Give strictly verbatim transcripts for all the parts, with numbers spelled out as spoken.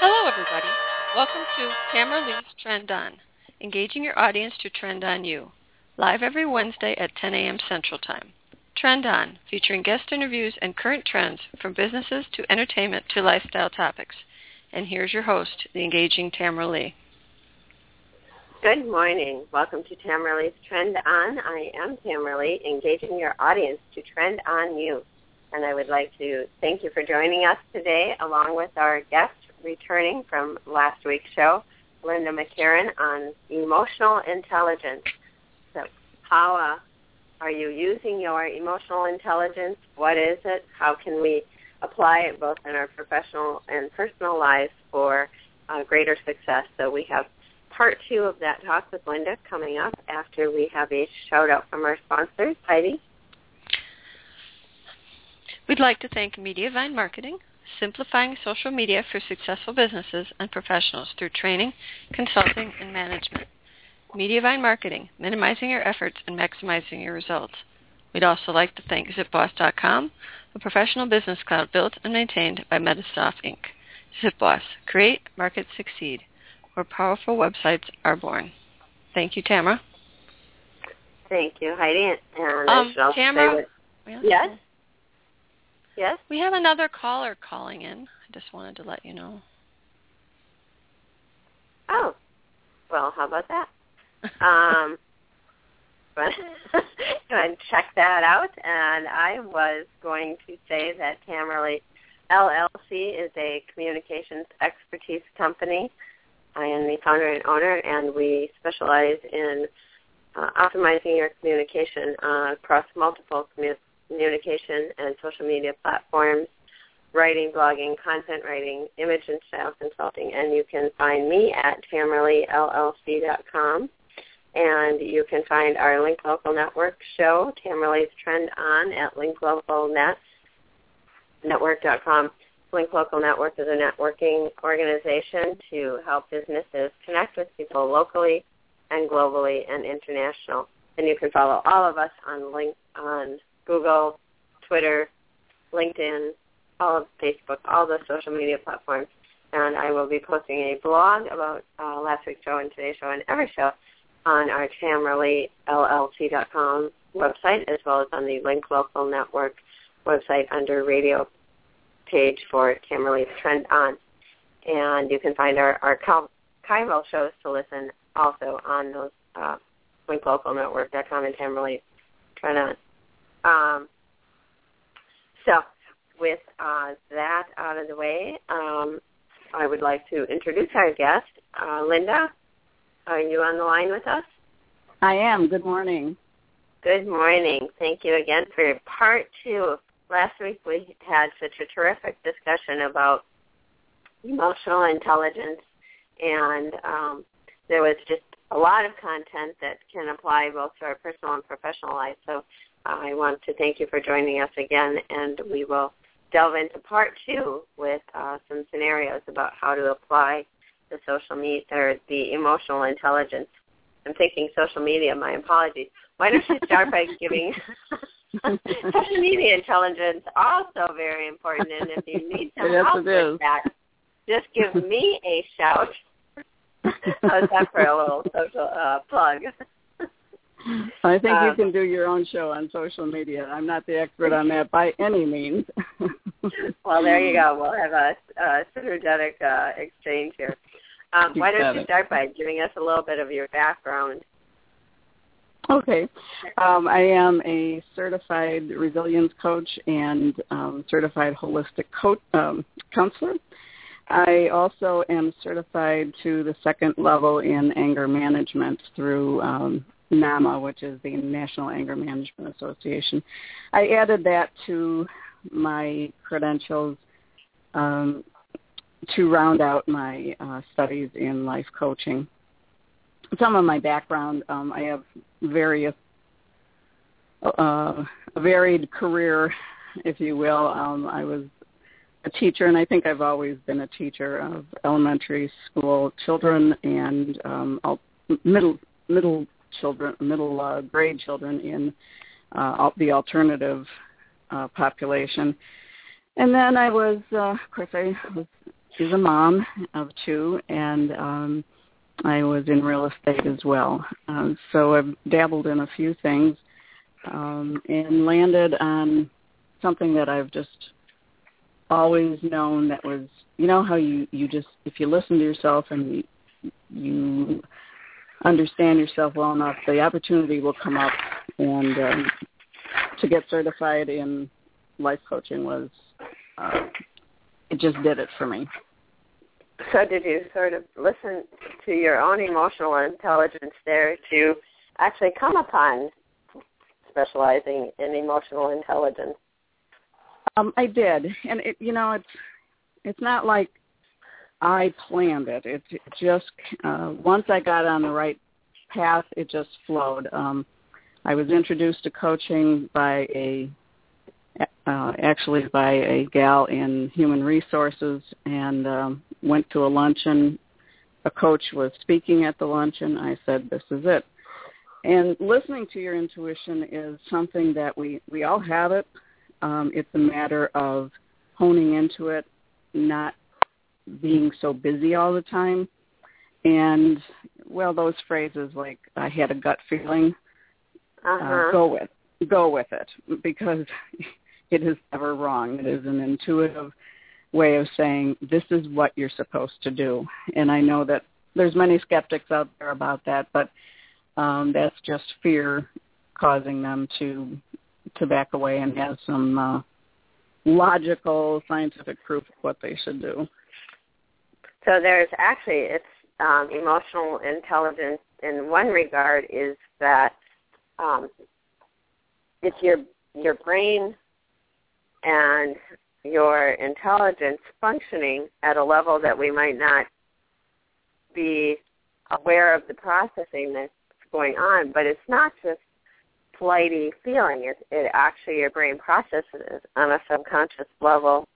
Hello, everybody. Welcome to Tamara Lee's Trend On, engaging your audience to trend on you, live every Wednesday at ten a.m. Central Time. Trend On, featuring guest interviews and current trends from businesses to entertainment to lifestyle topics. And here's your host, the engaging Tamara Lee. Good morning. Welcome to Tamara Lee's Trend On. I am Tamara Lee, engaging your audience to trend on you. And I would like to thank you for joining us today, along with our guest returning from last week's show, Linda McCarron, on emotional intelligence. So how uh, are you using your emotional intelligence? What is it? How can we apply it both in our professional and personal lives for uh, greater success? So we have part two of that talk with Linda coming up after we have a shout-out from our sponsors. Heidi? We'd like to thank Mediavine Marketing, simplifying social media for successful businesses and professionals through training, consulting, and management. Mediavine Marketing, minimizing your efforts and maximizing your results. We'd also like to thank Zip Boss dot com, a professional business cloud built and maintained by Metasoft Incorporated. ZipBoss, create, market, succeed, where powerful websites are born. Thank you, Tamara. Thank you, Heidi. And um, I should also Tamara, say that, yes? Yes? We have another caller calling in. I just wanted to let you know. Oh, well, how about that? um, but go ahead and check that out. And I was going to say that Tamara Lee L L C is a communications expertise company. I am the founder and owner, and we specialize in uh, optimizing your communication uh, across multiple communications. communication and social media platforms, writing, blogging, content writing, image and style consulting, and you can find me at tamara lee L L C dot com, and you can find our Link Local Network show, Tamara Lee's Trend On, at link local network dot com. Link Local Network is a networking organization to help businesses connect with people locally and globally and international. And you can follow all of us on link on Google, Twitter, LinkedIn, all of Facebook, all the social media platforms. And I will be posting a blog about uh, last week's show and today's show and every show on our tamara lee L L C dot com website, as well as on the Link Local Network website under radio page for Tamara Lee's Trend On. And you can find our archival shows to listen also on those uh, link local network dot com and Tamara Lee's Trend On. Um, so with uh, that out of the way, um, I would like to introduce our guest. Uh, Linda, are you on the line with us? I am. Good morning. Good morning. Thank you again for part two. Last week we had such a terrific discussion about emotional intelligence, and um, there was just a lot of content that can apply both to our personal and professional life. So I want to thank you for joining us again, and we will delve into part two with uh, some scenarios about how to apply the social media or the emotional intelligence. I'm thinking social media. My apologies. Why don't you start by giving social media intelligence also very important, and if you need some yes, help with that, just give me a shout. How's that for a little social uh, plug? I think um, you can do your own show on social media. I'm not the expert on that by any means. Well, there you go. We'll have a, a synergetic uh, exchange here. Um, why don't you start by giving us a little bit of your background? Okay. Um, I am a certified resilience coach and um, certified holistic coach, um, counselor. I also am certified to the second level in anger management through um, NAMA, which is the National Anger Management Association. I added that to my credentials um, to round out my uh, studies in life coaching. Some of my background, um, I have various, uh, a varied career, if you will. Um, I was a teacher, and I think I've always been a teacher of elementary school children and um, middle middle children, middle uh, grade children in uh, the alternative uh, population. And then I was, uh, of course, I was is a mom of two, and um, I was in real estate as well. Um, so I've dabbled in a few things um, and landed on something that I've just always known that was, you know how you, you just, if you listen to yourself and you, you understand yourself well enough, the opportunity will come up, and um, to get certified in life coaching was, uh, it just did it for me. So did you sort of listen to your own emotional intelligence there to actually come upon specializing in emotional intelligence? Um, I did, and it, you know, it's it's not like I planned it. It, it just uh, once I got on the right path, it just flowed. Um, I was introduced to coaching by a uh, actually by a gal in human resources, and um, went to a luncheon. A coach was speaking at the luncheon. I said, "This is it." And listening to your intuition is something that we, we all have it. Um, it's a matter of honing into it, not being so busy all the time. And, well, those phrases like, I had a gut feeling, uh-huh. uh, go with go with it, because it is never wrong. It is an intuitive way of saying, this is what you're supposed to do. And I know that there's many skeptics out there about that, but um, that's just fear causing them to to back away and have some uh, logical, scientific proof of what they should do. So there's actually, it's um, emotional intelligence in one regard is that um, it's your your brain and your intelligence functioning at a level that we might not be aware of the processing that's going on, but it's not just flighty feeling. It, it actually, your brain processes it on a subconscious level,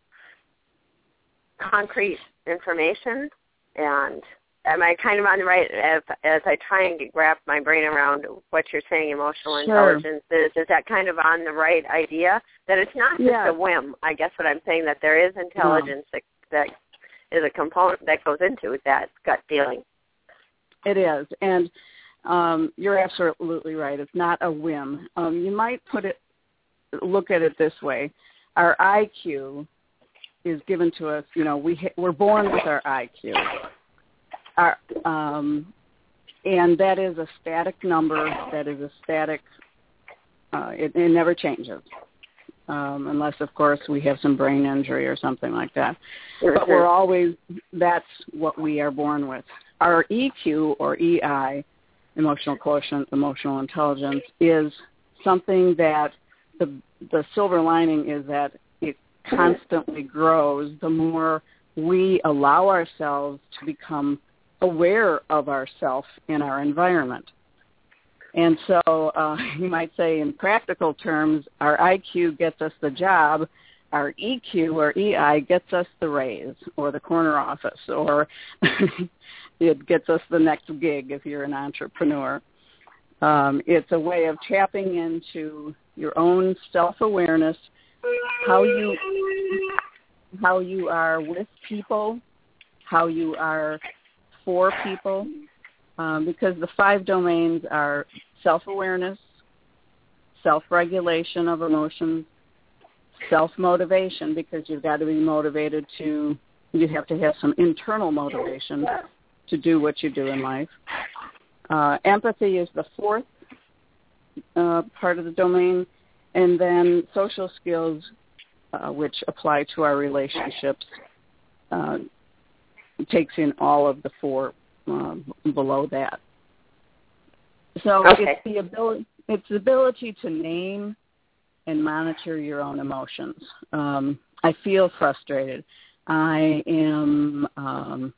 concrete information. And am I kind of on the right, as, as I try and get, wrap my brain around what you're saying emotional Sure. intelligence is, is that kind of on the right idea? That it's not just Yeah. a whim. I guess what I'm saying, that there is intelligence no. that, that is a component that goes into that gut feeling. It is. And um, you're absolutely right. It's not a whim. Um, you might put it, look at it this way. Our I Q is given to us, you know, we, we're born with our I Q. Our, um, and that is a static number. That is a static, uh, it, it never changes. Um, unless, of course, we have some brain injury or something like that. Sure, but sure. we're always, that's what we are born with. Our E Q or E I, emotional quotient, emotional intelligence, is something that the the silver lining is that it constantly grows the more we allow ourselves to become aware of ourselves and our environment. And so uh, you might say in practical terms, our I Q gets us the job, our E Q or E I gets us the raise or the corner office, or it gets us the next gig if you're an entrepreneur. Um, it's a way of tapping into your own self-awareness, how you how you are with people, how you are for people, um, because the five domains are self-awareness, self-regulation of emotions, self-motivation, because you've got to be motivated to, you have to have some internal motivation to do what you do in life. Uh, empathy is the fourth uh, part of the domain, and then social skills, uh, which apply to our relationships, uh, takes in all of the four uh, below that. So okay. it's the ability, it's the ability to name and monitor your own emotions. Um, I feel frustrated. I am um,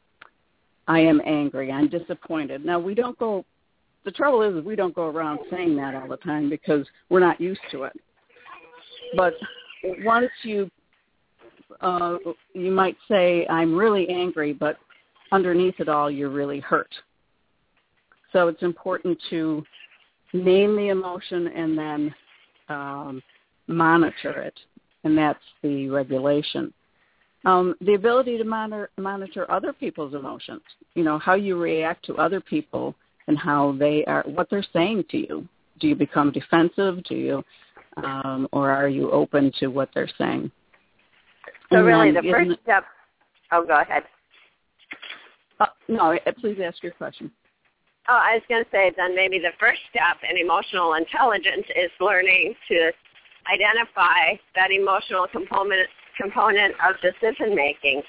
I am angry. I'm disappointed. Now, we don't go, the trouble is we don't go around saying that all the time because we're not used to it. But once you, uh, you might say, I'm really angry, but underneath it all, you're really hurt. So it's important to name the emotion and then um, monitor it, and that's the regulation. Um, the ability to monitor, monitor other people's emotions, you know, how you react to other people and how they are, what they're saying to you. Do you become defensive? Do you, um, or are you open to what they're saying? So and really then, the first step, oh, go ahead. Uh, no, please ask your question. Oh, I was going to say then maybe the first step in emotional intelligence is learning to identify that emotional component component of decision making.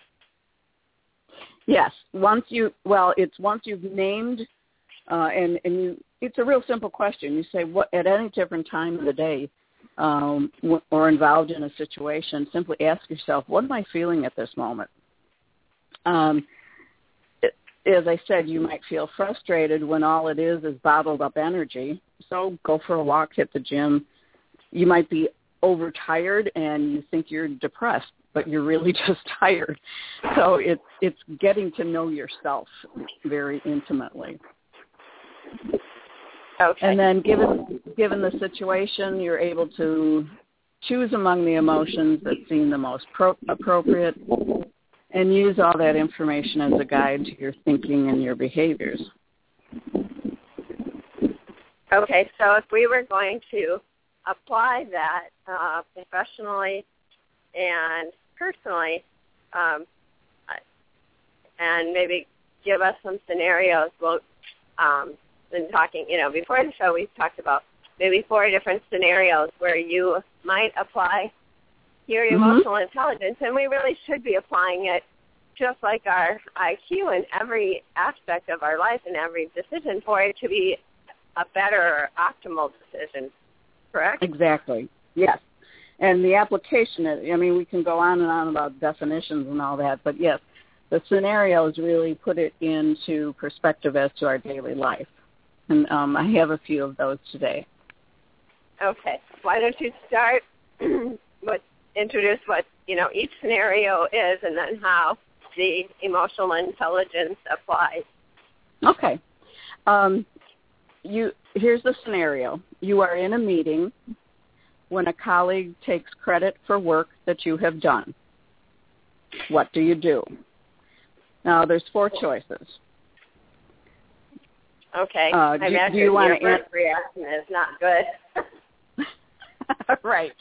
Yes, once you well, it's once you've named, uh, and and you, it's a real simple question. You say, what at any different time of the day, um, or involved in a situation, simply ask yourself, what am I feeling at this moment? Um, it, as I said, you might feel frustrated when all it is is bottled up energy. So go for a walk, hit the gym. You might be overtired and you think you're depressed, but you're really just tired. So it's it's getting to know yourself very intimately. Okay. And then given given the situation, you're able to choose among the emotions that seem the most pro- appropriate and use all that information as a guide to your thinking and your behaviors. Okay, so if we were going to apply that uh, professionally and personally, um, and maybe give us some scenarios. Well, um, been talking, you know, before the show, we've talked about maybe four different scenarios where you might apply your Mm-hmm. emotional intelligence, and we really should be applying it just like our I Q in every aspect of our life and every decision for it to be a better or optimal decision. Correct? Exactly. Yes. And the application, I mean, we can go on and on about definitions and all that, but yes, the scenarios really put it into perspective as to our daily life. And um, I have a few of those today. Okay. Why don't you start with introduce what, you know, each scenario is and then how the emotional intelligence applies. Okay. Um, you here's the scenario. You are in a meeting when a colleague takes credit for work that you have done. What do you do? Now, there's four choices. Okay. Uh, I do, imagine do you want your to first reaction is not good. Right.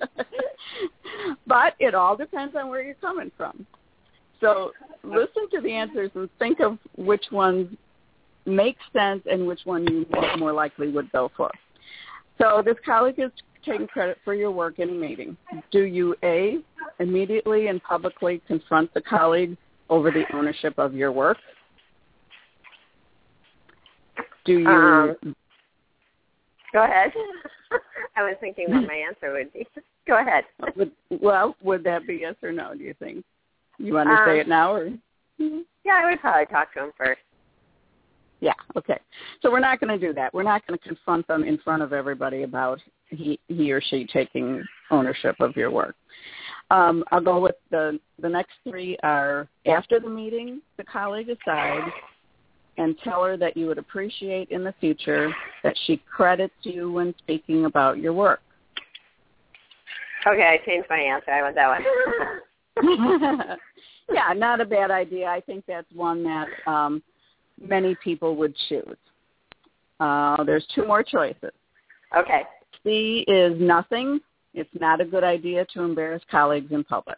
But it all depends on where you're coming from. So listen to the answers and think of which ones make sense and which one you more likely would go for. So this colleague is taking credit for your work in a meeting. Do you, A, immediately and publicly confront the colleague over the ownership of your work? Do you... Um, go ahead. I was thinking what my answer would be. Go ahead. Would, well, would that be yes or no, do you think? You want to um, say it now? Or? Yeah, I would probably talk to him first. Yeah, okay. So we're not going to do that. We're not going to confront them in front of everybody about he, he or she taking ownership of your work. Um, I'll go with the, the next three are after the meeting, the colleague aside, and tell her that you would appreciate in the future that she credits you when speaking about your work. Okay, I changed my answer. I went that one. Yeah, not a bad idea. I think that's one that um, many people would choose. Uh, there's two more choices. Okay. C is nothing. It's not a good idea to embarrass colleagues in public.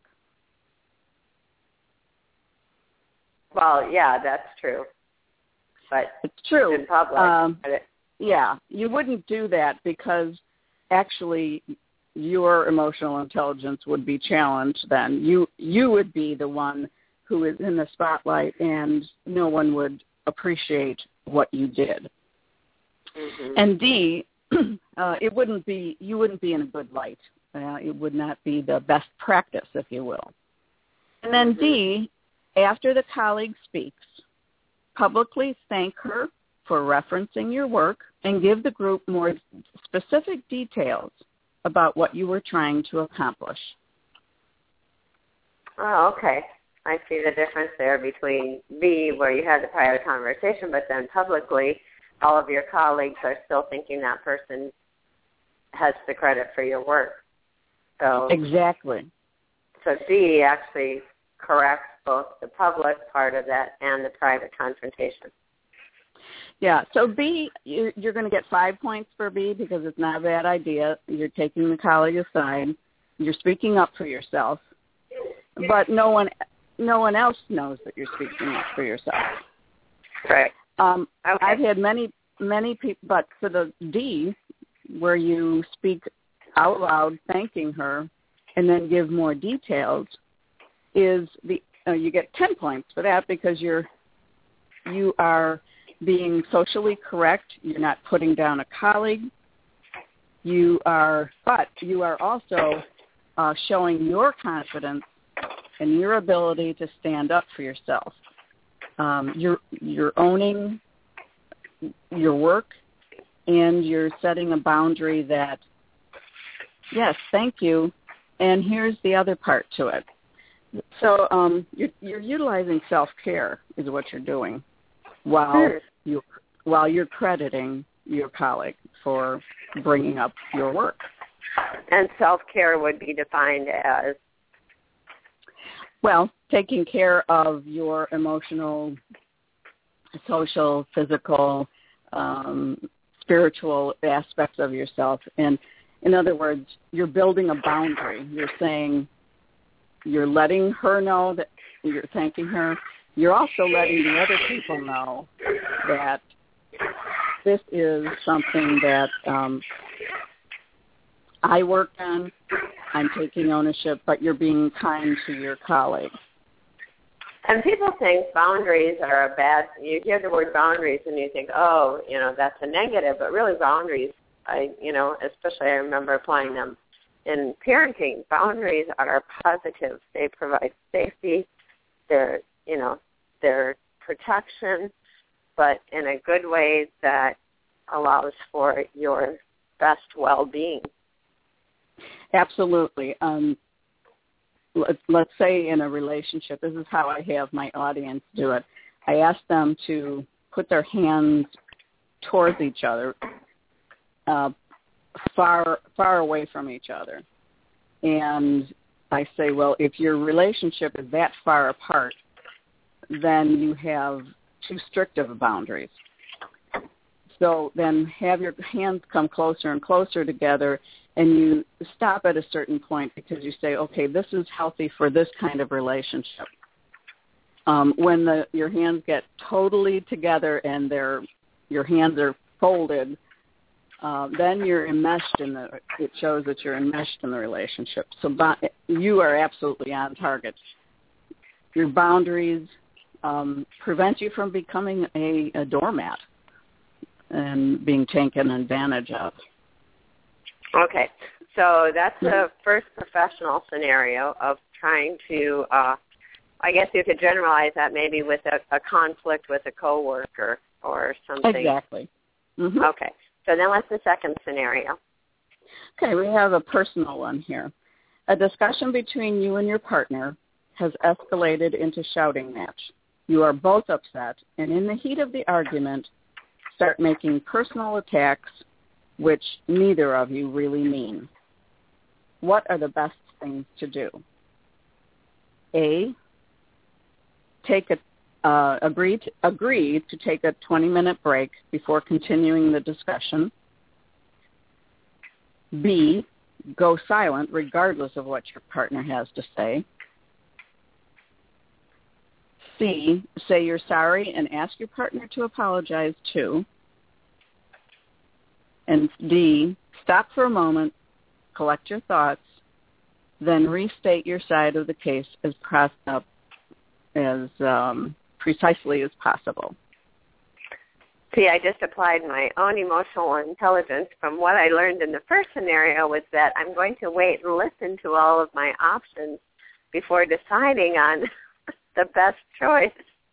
Well, yeah, that's true. But it's true. In public. Um, yeah, you wouldn't do that because actually your emotional intelligence would be challenged then. You you would be the one who is in the spotlight and no one would appreciate what you did. Mm-hmm. And D, uh, it wouldn't be, you wouldn't be in a good light. Uh, it would not be the best practice, if you will. And then Mm-hmm. D, after the colleague speaks, publicly thank her for referencing your work and give the group more specific details about what you were trying to accomplish. Oh, okay. I see the difference there between B, where you had the private conversation, but then publicly all of your colleagues are still thinking that person has the credit for your work. So Exactly. so D actually corrects both the public part of that and the private confrontation. Yeah, so B, you're, you're going to get five points for B because it's not a bad idea. You're taking the colleague aside. You're speaking up for yourself, but no one, no one else knows that you're speaking up for yourself. Right. Um, okay. I've had many, many people, but for the D, where you speak out loud, thanking her, and then give more details, is the uh, you get ten points for that because you're you are being socially correct. You're not putting down a colleague. You are, but you are also uh, showing your confidence and your ability to stand up for yourself. Um, you're you're owning your work, and you're setting a boundary that, yes, thank you, and here's the other part to it. So um, you're, you're utilizing self-care is what you're doing, while sure. you while you're crediting your colleague for bringing up your work. And self-care would be defined as? Well, taking care of your emotional, social, physical, um, spiritual aspects of yourself. And in other words, you're building a boundary. You're saying, you're letting her know that you're thanking her. You're also letting the other people know that this is something that um, I worked on. I'm taking ownership, but you're being kind to your colleague. And people think boundaries are a bad, you hear the word boundaries and you think, oh, you know, that's a negative, but really boundaries, I, you know, especially I remember applying them in parenting. Boundaries are positive. They provide safety, they're, you know, they're protection, but in a good way that allows for your best well-being. Absolutely. Um, let, let's say in a relationship, this is how I have my audience do it. I ask them to put their hands towards each other, uh, far far away from each other. And I say, well, if your relationship is that far apart, then you have too strict of boundaries. So then have your hands come closer and closer together, and you stop at a certain point because you say, okay, this is healthy for this kind of relationship. Um, when the, your hands get totally together and they're, your hands are folded, uh, then you're enmeshed in the, it shows that you're enmeshed in the relationship. So you are absolutely on target. Your boundaries um, prevent you from becoming a, a doormat and being taken advantage of. Okay, so that's the first professional scenario of trying to, uh, I guess you could generalize that maybe with a, a conflict with a coworker or something. Exactly. Mm-hmm. Okay, so then what's the second scenario? Okay, we have a personal one here. A discussion between you and your partner has escalated into shouting match. You are both upset, and in the heat of the argument, start making personal attacks which neither of you really mean. What are the best things to do? A, take a, uh, agree, to, agree to take a twenty-minute break before continuing the discussion. B, go silent regardless of what your partner has to say. C, say you're sorry and ask your partner to apologize too. And D, stop for a moment, collect your thoughts, then restate your side of the case as pros- uh, as um, precisely as possible. See, I just applied my own emotional intelligence from what I learned in the first scenario was that I'm going to wait and listen to all of my options before deciding on the best choice.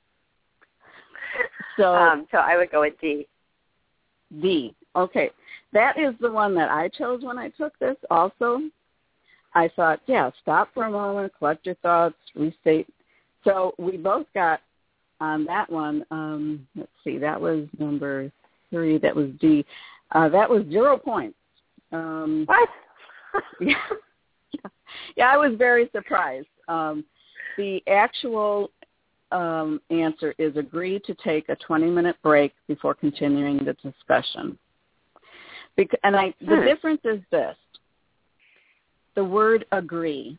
So, um, so I would go with D. D. Okay. That is the one that I chose when I took this also. I thought, yeah, stop for a moment, collect your thoughts, restate. So we both got on that one, um, let's see, that was number three, that was D. Uh, that was zero points. Um, what? yeah. yeah, I was very surprised. Um, the actual um, answer is agree to take a twenty-minute break before continuing the discussion. Bec- and I, the hmm. difference is this. The word agree.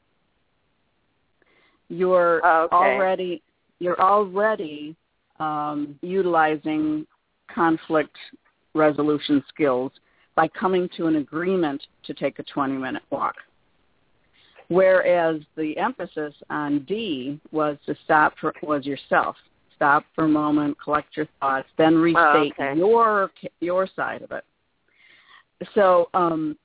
You're oh, okay. already you're already um, utilizing conflict resolution skills by coming to an agreement to take a twenty-minute walk. Whereas the emphasis on D was to stop for, was yourself. Stop for a moment, collect your thoughts, then restate oh, okay. your your side of it. So um,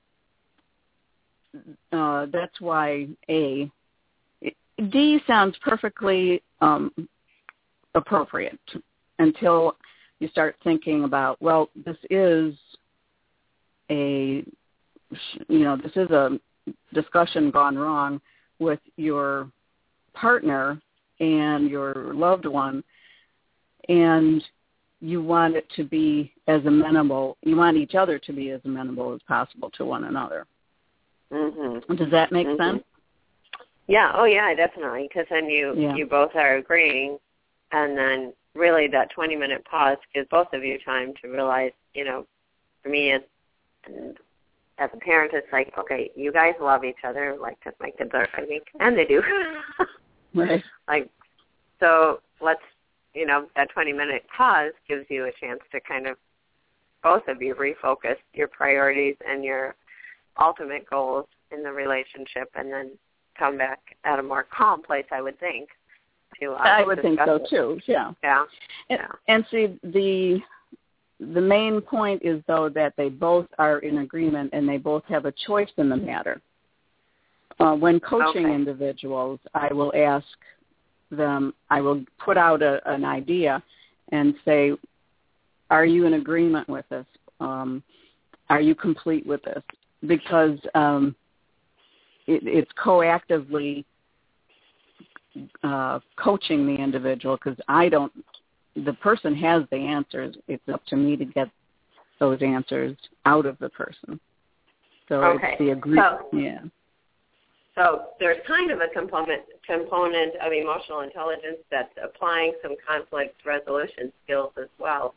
uh, that's why A. D sounds perfectly um, appropriate until you start thinking about, well, this is a, you know, this is a discussion gone wrong with your partner and your loved one, and you want it to be as amenable, you want each other to be as amenable as possible to one another. Mm-hmm. Does that make mm-hmm. sense? Yeah, oh yeah, definitely, because then you, yeah. you both are agreeing, and then really that twenty-minute pause gives both of you time to realize, you know, for me as, as a parent, it's like, okay, you guys love each other, like, because my kids are fighting, and they do. Right. Like, so let's, you know, that twenty-minute pause gives you a chance to kind of, both of you, refocus your priorities and your ultimate goals in the relationship, and then come back at a more calm place, I would think. To, uh, I would think so, it. too, yeah. Yeah. And, yeah. and see, the the main point is, though, that they both are in agreement and they both have a choice in the matter. Uh, when coaching okay. individuals, I will ask them, I will put out a, an idea and say, are you in agreement with this? Um, are you complete with this? Because um, it, it's coactively uh, coaching the individual, because I don't, the person has the answers. It's up to me to get those answers out of the person. So okay. it's the agreement. So, yeah. So there's kind of a component component of emotional intelligence that's applying some conflict resolution skills as well.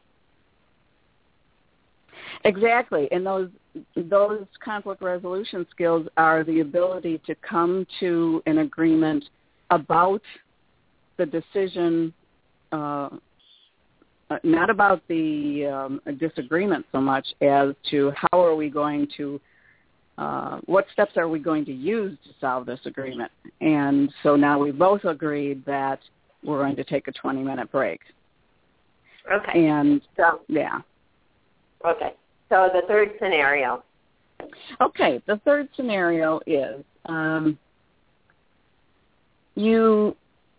Exactly, and those those conflict resolution skills are the ability to come to an agreement about the decision, uh, not about the um, disagreement so much as to how are we going to, uh, what steps are we going to use to solve this agreement. And so now we both agreed that we're going to take a twenty-minute break. Okay. And, so, yeah. Okay. So the third scenario. Okay, the third scenario is um, you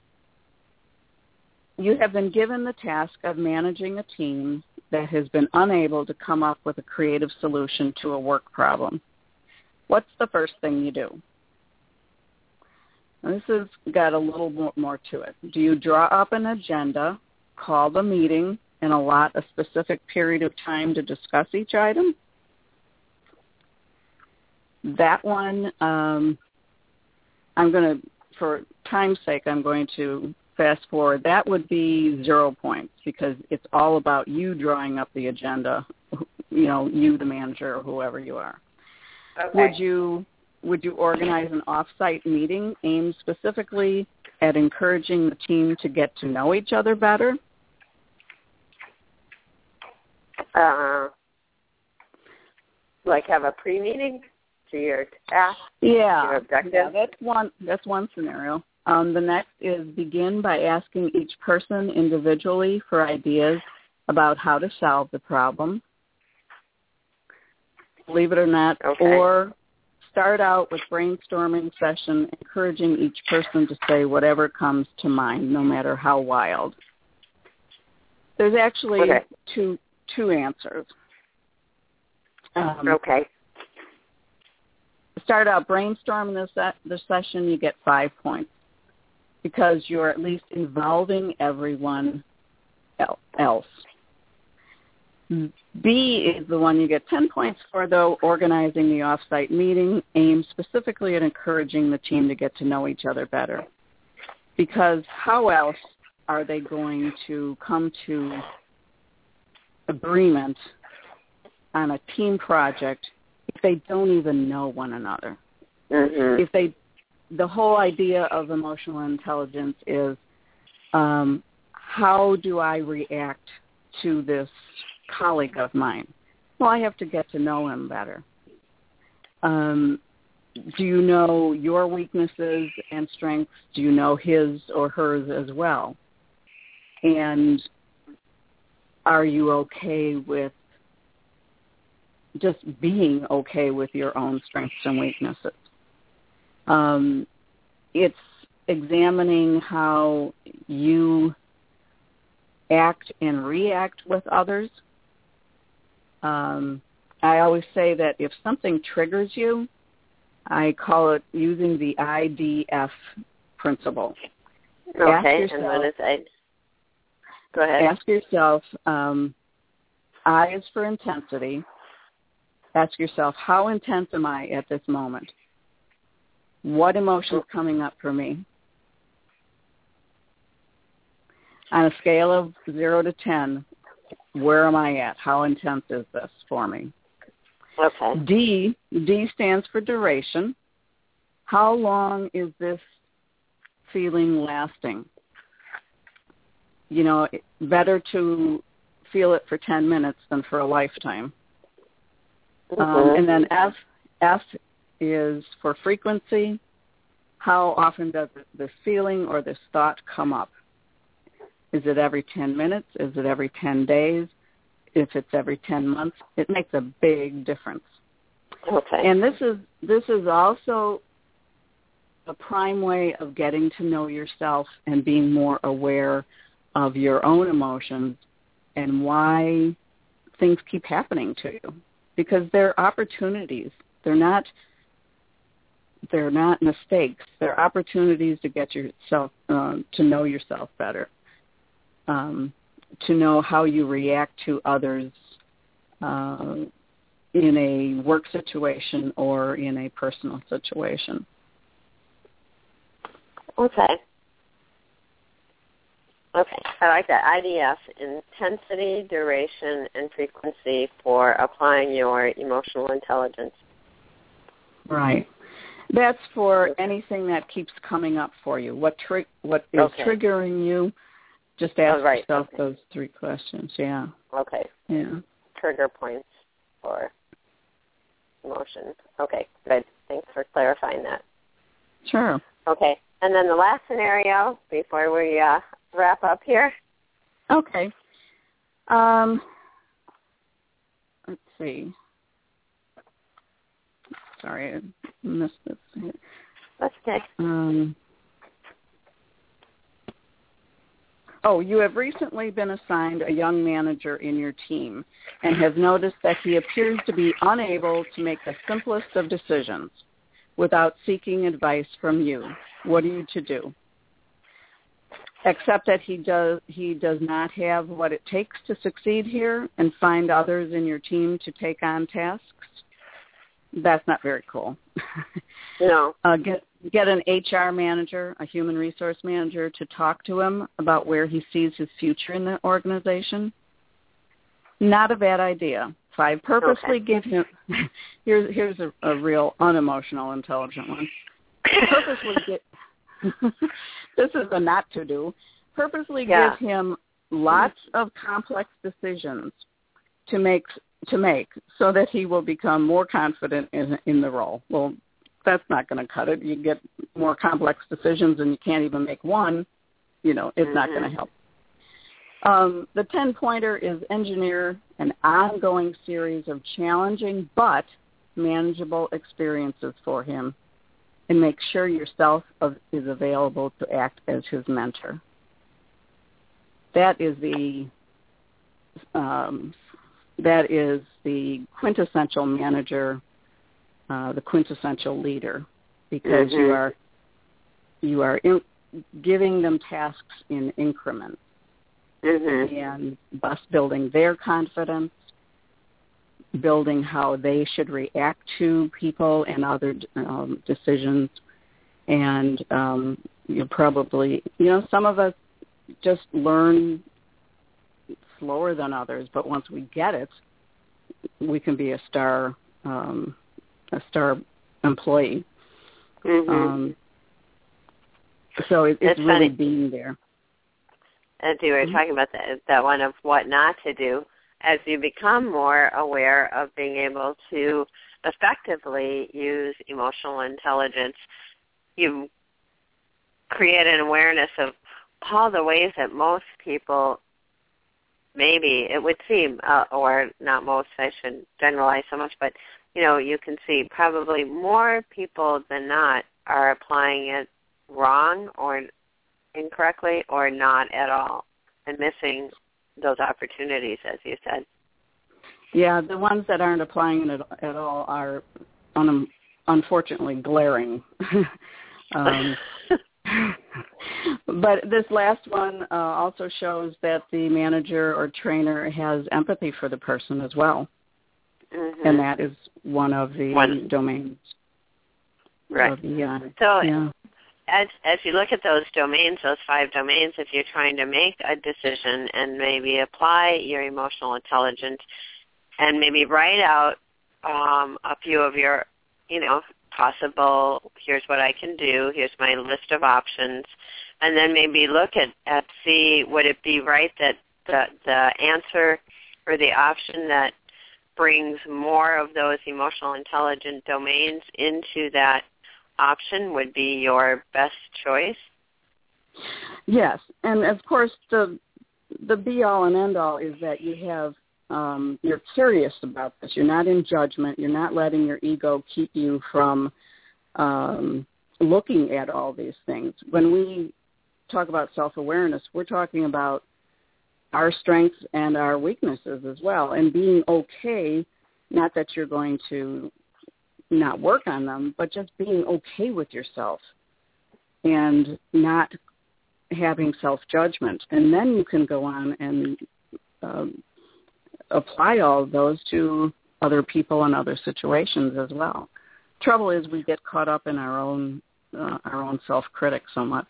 you have been given the task of managing a team that has been unable to come up with a creative solution to a work problem. What's the first thing you do? This has got a little more, more to it. Do you draw up an agenda, call the meeting, and allot a specific period of time to discuss each item? That one, um, I'm going to, for time's sake, I'm going to fast forward. That would be zero points because it's all about you drawing up the agenda, you know, you, the manager, or whoever you are. Okay. Would you would you organize an off-site meeting aimed specifically at encouraging the team to get to know each other better? Uh, like have a pre-meeting to your task? Yeah, your objective? yeah, that's one. That's one scenario. Um, the next is begin by asking each person individually for ideas about how to solve the problem. Believe it or not, okay. or start out with brainstorming session, encouraging each person to say whatever comes to mind, no matter how wild. There's actually okay. two two answers. Um, okay. Start out brainstorming this the session, you get five points because you're at least involving everyone else. B is the one you get ten points for, though, organizing the off-site meeting aimed specifically at encouraging the team to get to know each other better. Because how else are they going to come to agreement on a team project if they don't even know one another? Mm-hmm. If they, the whole idea of emotional intelligence is um, how do I react to this colleague of mine? Well, I have to get to know him better. Um, do you know your weaknesses and strengths? Do you know his or hers as well? And are you okay with just being okay with your own strengths and weaknesses? Um, it's examining how you act and react with others. Um, I always say that if something triggers you, I call it using the I D F principle. Okay, yourself, and what is I? Go ahead. Ask yourself, um, I is for intensity. Ask yourself, how intense am I at this moment? What emotion is coming up for me? On a scale of zero to ten, where am I at? How intense is this for me? Okay. D, D stands for duration. How long is this feeling lasting? You know, better to feel it for ten minutes than for a lifetime. Mm-hmm. Um, and then F, F is for frequency. How often does this feeling or this thought come up? Is it every ten minutes? Is it every ten days? If it's every ten months, it makes a big difference. Okay. And this is this is also a prime way of getting to know yourself and being more aware of your own emotions and why things keep happening to you. Because they're opportunities. They're not they're not mistakes. They're opportunities to get yourself uh, to know yourself better. Um, to know how you react to others uh, in a work situation or in a personal situation. Okay. Okay, I like that. I D F, intensity, duration, and frequency for applying your emotional intelligence. Right. That's for anything that keeps coming up for you. What tri- what is Okay. triggering you? Just ask oh, right. yourself okay. those three questions. Yeah. Okay. Yeah. Trigger points for emotion. Okay, good. Thanks for clarifying that. Sure. Okay, and then the last scenario before we uh, wrap up here. Okay. Um, let's see. Sorry, I missed this. That's okay. Um, oh, you have recently been assigned a young manager in your team and have noticed that he appears to be unable to make the simplest of decisions without seeking advice from you. What are you to do? Accept that he does he does not have what it takes to succeed here and find others in your team to take on tasks. That's not very cool. No. uh, get get an H R manager, a human resource manager, to talk to him about where he sees his future in the organization. Not a bad idea. Five, purposely okay. give him, here's, here's a, a real unemotional, intelligent one. Purposely get, this is a not to do, purposely yeah. give him lots of complex decisions to make to make so that he will become more confident in, in the role. Well, that's not going to cut it. You get more complex decisions and you can't even make one, you know, it's mm-hmm. not going to help. Um, the ten-pointer is engineer an ongoing series of challenging but manageable experiences for him and make sure yourself is available to act as his mentor. That is the um, that is the quintessential manager, uh, the quintessential leader, because mm-hmm. you are you are in, giving them tasks in increments. Mm-hmm. And thus building their confidence building how they should react to people and other um, decisions. And um, you probably, you know, some of us just learn slower than others, but once we get it, we can be a star, um, a star employee. Mm-hmm. Um, so it, it's, it's really funny. Being there. As you were mm-hmm. talking about that, that one of what not to do, as you become more aware of being able to effectively use emotional intelligence, you create an awareness of all the ways that most people, maybe it would seem, uh, or not most, I shouldn't generalize so much, but, you know, you can see probably more people than not are applying it wrong or incorrectly or not at all and missing those opportunities, as you said. Yeah, the ones that aren't applying it at all are un- unfortunately glaring. um, but this last one uh, also shows that the manager or trainer has empathy for the person as well. Mm-hmm. And that is one of the one. domains. Right. Of the, uh, so yeah. as as you look at those domains, those five domains, if you're trying to make a decision and maybe apply your emotional intelligence and maybe write out um, a few of your, you know, possible, here's what I can do, here's my list of options, and then maybe look at, at see, would it be right that the, the answer or the option that brings more of those emotional intelligent domains into that option would be your best choice? Yes, and of course the the be-all and end-all is that you have, um, you're curious about this. You're not in judgment. You're not letting your ego keep you from um, looking at all these things. When we talk about self-awareness, we're talking about our strengths and our weaknesses as well, and being okay, not that you're going to not work on them, but just being okay with yourself and not having self-judgment. And then you can go on and um, apply all of those to other people and other situations as well. Trouble is we get caught up in our own uh, our own self-critic so much.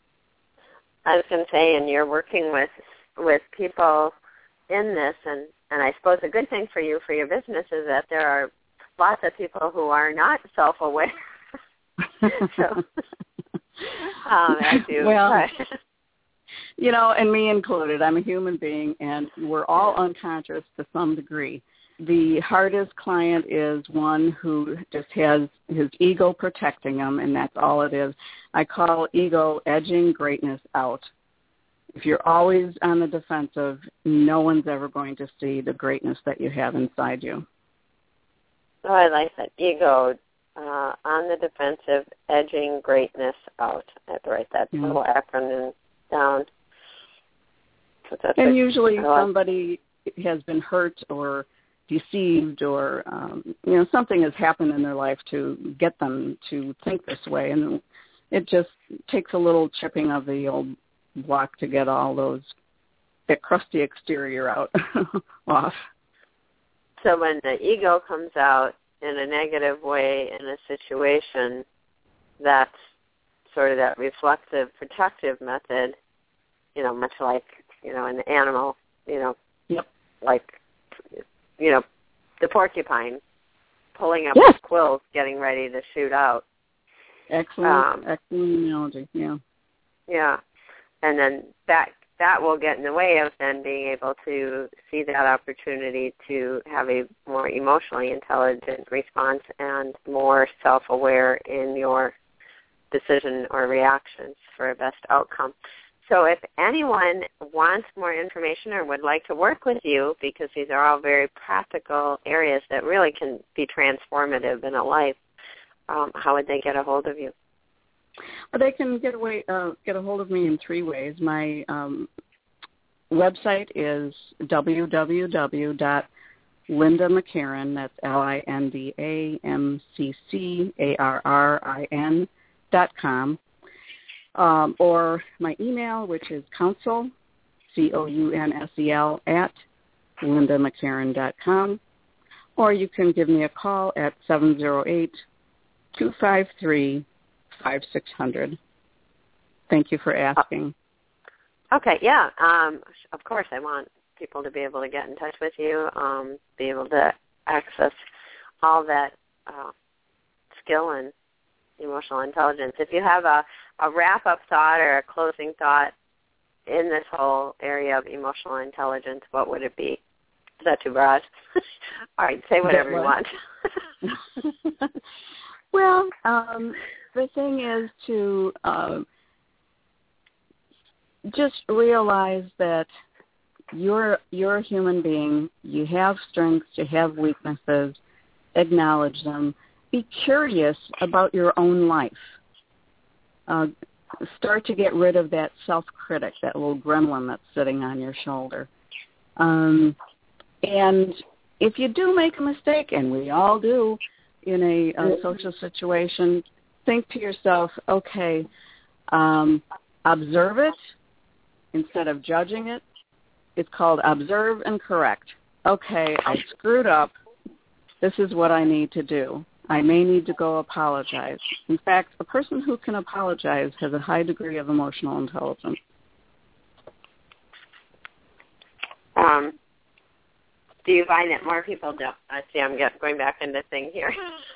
I was going to say, and you're working with with people in this, and, and I suppose a good thing for you for your business is that there are lots of people who are not self-aware. so, um, as you, well, you know, and me included, I'm a human being, and we're all unconscious to some degree. The hardest client is one who just has his ego protecting him, and that's all it is. I call ego edging greatness out. If you're always on the defensive, no one's ever going to see the greatness that you have inside you. Oh, I like that. Ego, uh, on the defensive, edging greatness out. I have to write that yeah. little acronym down. And usually somebody has been hurt or deceived or, um, you know, something has happened in their life to get them to think this way. And it just takes a little chipping of the old block to get all those, that crusty exterior out off. So when the ego comes out in a negative way in a situation, that's sort of that reflective, protective method, you know, much like, you know, an animal, you know, yep. like, you know, the porcupine pulling up yes. his quills, getting ready to shoot out. Excellent, um, excellent analogy, yeah. Yeah, and then that that will get in the way of then being able to see that opportunity to have a more emotionally intelligent response and more self-aware in your decision or reactions for a best outcome. So if anyone wants more information or would like to work with you, because these are all very practical areas that really can be transformative in a life, um, how would they get a hold of you? Well, they can get away, uh, get a hold of me in three ways. My um, website is w w w dot linda mccarrin, that's L I N D A M C C A R R I N dot com, um, or my email, which is counsel, C O U N S E L, at linda mccarrin dot com, or you can give me a call at seven zero eight, two five three, five six zero zero. Thank you for asking. Okay, yeah. Um, of course, I want people to be able to get in touch with you, um, be able to access all that uh, skill and emotional intelligence. If you have a, a wrap-up thought or a closing thought in this whole area of emotional intelligence, what would it be? Is that too broad? All right, say whatever you want. Well, um, the thing is to uh, just realize that you're you're a human being. You have strengths. You have weaknesses. Acknowledge them. Be curious about your own life. Uh, start to get rid of that self-critic, that little gremlin that's sitting on your shoulder. Um, and if you do make a mistake, and we all do in a, a social situation, think to yourself, okay, um, observe it instead of judging it. It's called observe and correct. Okay, I screwed up. This is what I need to do. I may need to go apologize. In fact, a person who can apologize has a high degree of emotional intelligence. Um, do you find that more people don't? I see I'm get, going back into thing here.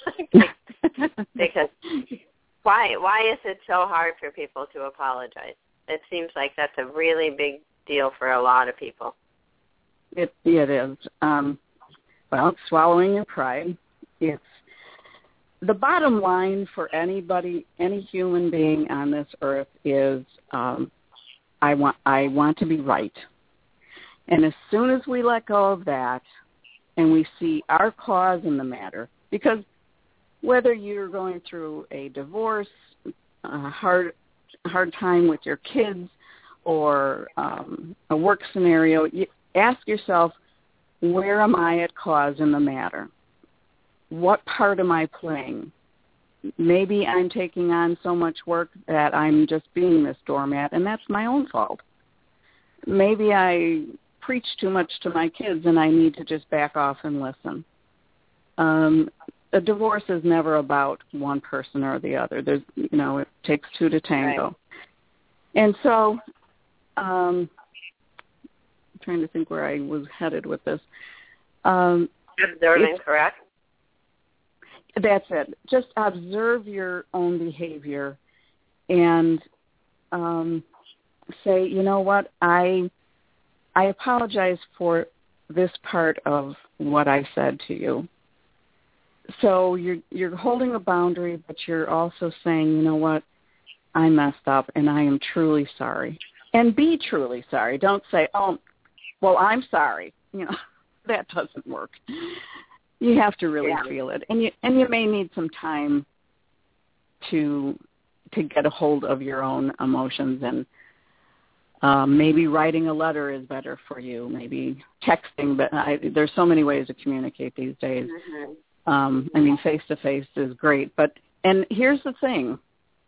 Because why why is it so hard for people to apologize? It seems like that's a really big deal for a lot of people. It it is. Um, well, it's swallowing your pride. It's the bottom line for anybody, any human being on this earth is um, I want I want to be right. And as soon as we let go of that and we see our cause in the matter, because whether you're going through a divorce, a hard hard time with your kids, or um, a work scenario, you ask yourself, where am I at cause in the matter? What part am I playing? Maybe I'm taking on so much work that I'm just being this doormat, and that's my own fault. Maybe I preach too much to my kids, and I need to just back off and listen. Um, a divorce is never about one person or the other. There's, you know, it takes two to tango. Right. And so um, I'm trying to think where I was headed with this. Um, Observing, correct? That's it. Just observe your own behavior and um, say, you know what, I I apologize for this part of what I said to you. So you're you're holding a boundary, but you're also saying, you know what, I messed up and I am truly sorry. And be truly sorry. Don't say, oh, well, I'm sorry. You know, that doesn't work. You have to really yeah. feel it, and you and you may need some time to to get a hold of your own emotions, and um, maybe writing a letter is better for you. Maybe texting, but I, there's so many ways to communicate these days. Mm-hmm. Um, I mean, face to face is great, but and here's the thing: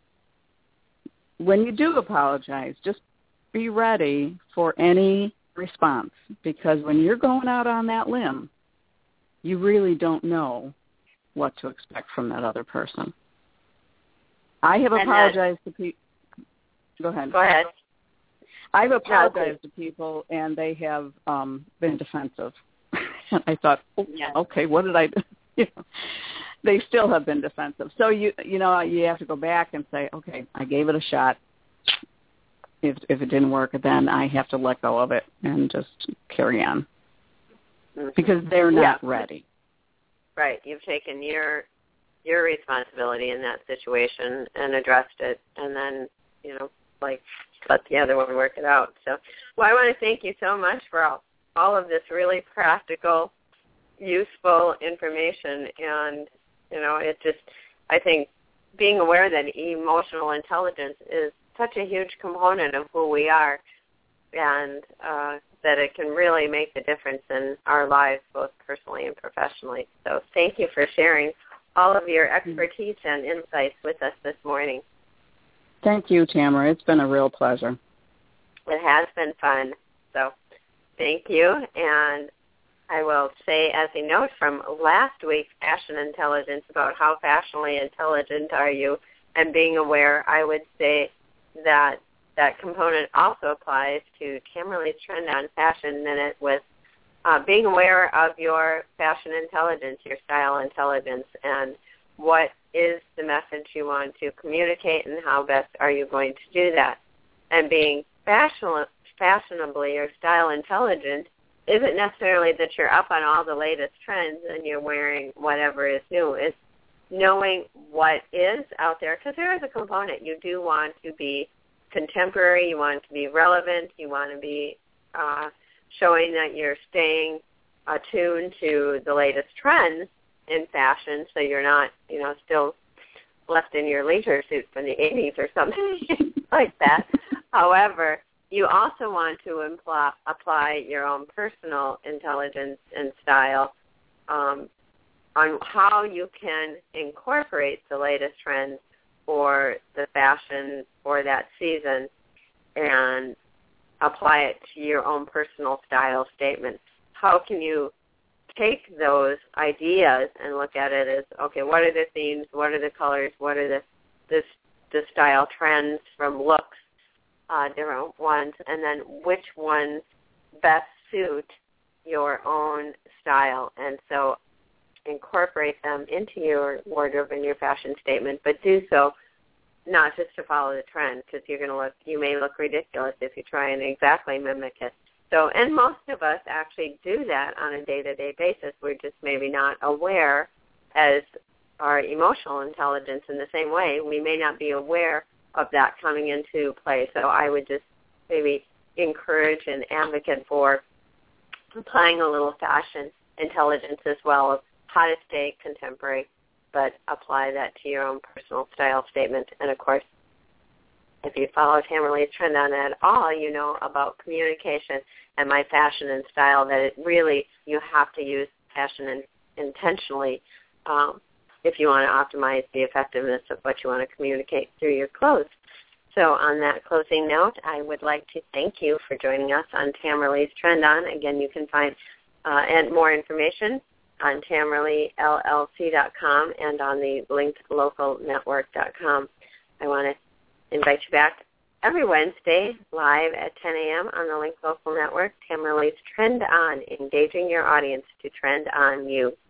when you do apologize, just be ready for any response, because when you're going out on that limb, you really don't know what to expect from that other person. I have and apologized that, to people. Go ahead. Go ahead. I've apologized no, to people, and they have um, been defensive. And I thought, oh, yeah. okay, what did I do? You know, they still have been defensive. So, you you know, you have to go back and say, okay, I gave it a shot. If if it didn't work, then I have to let go of it and just carry on. Because they're not yeah. ready. Right. You've taken your your responsibility in that situation and addressed it, and then, you know, like, let the other one work it out. So, well, I want to thank you so much for all, all of this really practical, useful information. And, you know, it just, I think being aware that emotional intelligence is such a huge component of who we are, and uh, that it can really make the difference in our lives, both personally and professionally. So thank you for sharing all of your expertise and insights with us this morning. Thank you, Tamara. It's been a real pleasure. It has been fun. So thank you, and I will say as a note from last week's Fashion Intelligence about how fashionably intelligent are you and being aware, I would say that that component also applies to Tamarly's Trend on Fashion Minute with uh, being aware of your fashion intelligence, your style intelligence, and what is the message you want to communicate and how best are you going to do that. And being fashion, fashionably or style intelligent isn't necessarily that you're up on all the latest trends and you're wearing whatever is new. It's knowing what is out there, because there is a component. You do want to be contemporary, you want to be relevant, you want to be uh, showing that you're staying attuned to the latest trends in fashion, so you're not, you know, still left in your leisure suit from the eighties or something like that. However, you also want to imply, apply your own personal intelligence and style um, on how you can incorporate the latest trends or the fashion for that season and apply it to your own personal style statement. How can you take those ideas and look at it as, okay, what are the themes, what are the colors, what are the the, the style trends from looks, uh, different ones, and then which ones best suit your own style. And so incorporate them into your wardrobe and your fashion statement, but do so not just to follow the trend, because you're going to look, you may look ridiculous if you try and exactly mimic it. So, and most of us actually do that on a day-to-day basis. We're just maybe not aware as our emotional intelligence in the same way. We may not be aware of that coming into play. So I would just maybe encourage and advocate for applying a little fashion intelligence as well, of how to stay contemporary, but apply that to your own personal style statement. And, of course, if you follow Tamarly's Trend on at all, you know about communication and my fashion and style, that it really, you have to use fashion in, intentionally um, if you want to optimize the effectiveness of what you want to communicate through your clothes. So on that closing note, I would like to thank you for joining us on Tamarly's Trend On. Again, you can find uh, and more information on Tamarly L L C dot com and on the linked local network dot com. I want to invite you back every Wednesday live at ten a.m. on the Linked Local Network, Tamarly's Trend On, engaging your audience to trend on you.